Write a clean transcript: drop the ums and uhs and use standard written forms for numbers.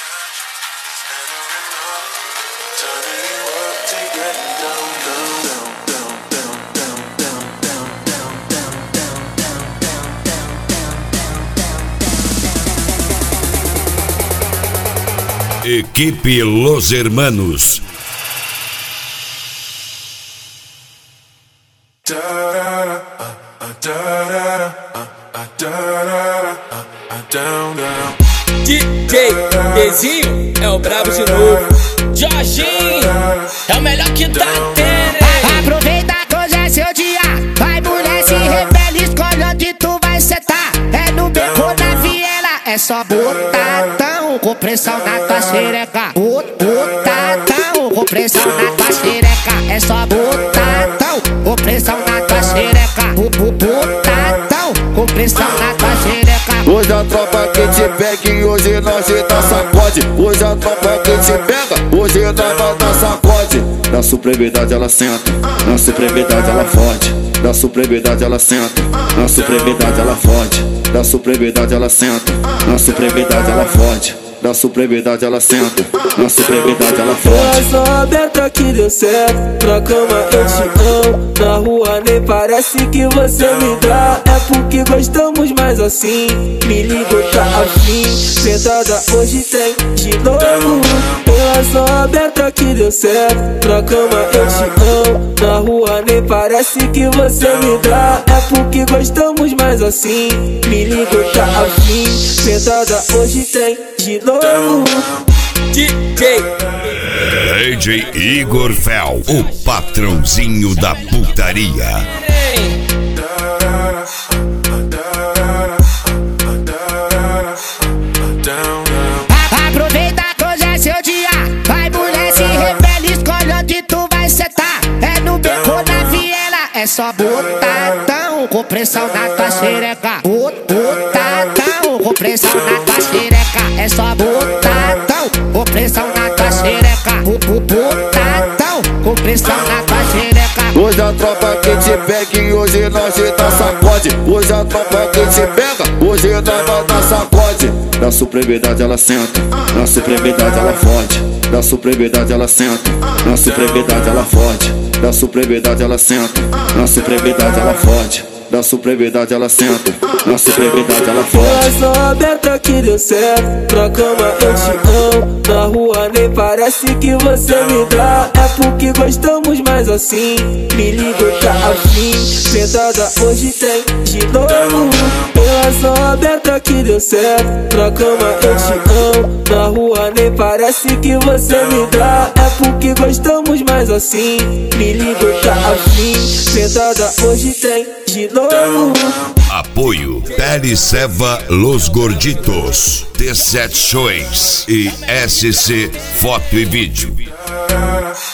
Equipe Los Hermanos. DJ Dezinho é o brabo de novo. Jorginho é o melhor que tá tendo. Aproveita que hoje é seu dia. Vai, mulher, se rebelde, escolhe onde tu vai setar. É no beco, na viela, é só botadão com pressão na tua xereca. Botadão com pressão na tua xereca. É só botadão com pressão na tua xereca. Botadão com pressão na tua xereca. Hoje a tropa que te pega e hoje nós te dá sacode. Hoje a tropa que te pega, hoje nós vai dar sacode. Na supremidade ela senta, na supremidade ela fode. Na supremidade ela senta, na supremidade ela fode. Na supremidade ela senta, na supremidade ela fode. Na supremidade ela senta, na supremidade ela fode. Só aberta que deu certo, na cama eu te amo. Na rua nem parece que você me dá. É porque gostamos mais assim. Me ligo, tá afim. Sentada hoje tem de novo. Relação aberta que deu certo, na cama eu te amo. Na rua nem parece que você me dá. É porque gostamos mais assim. Me ligo, tá afim. Sentada hoje tem de novo. DJ Igor Fel, o patrãozinho da putaria. Aproveita que hoje é seu dia. Vai, mulher, se rebelde, escolhe onde tu vai setar. É no beco, na viela, é só botadão com pressão na tua xereca. Botadão com pressão na tua xereca. É só botadão com pressão na tua xereca. Botadão com pressão na tua xereca. Hoje a tropa que te pega e hoje nós te dá sacode. Hoje a tropa que te pega, hoje nós vai dar sacode. Na supremidade ela senta, na supremidade ela fode. Na supremidade ela senta, na supremidade ela fode. Na supremidade ela senta, na supremidade ela fode. Na supremidade ela senta, na supremidade ela fode. Relação aberta que deu certo, na cama eu te amo. Na rua nem parece que você me dá. É porque gostamos mais assim. Me ligo, tá afim. Sentada hoje tem de novo. Relação aberta que deu certo, na cama eu te amo. Na rua nem parece que você me dá. É porque gostamos mais assim. Me ligo, tá afim. Sentada hoje tem de novo. Apoio Pele Seva Los Gorditos, T7 Shows e SC Foto e Vídeo.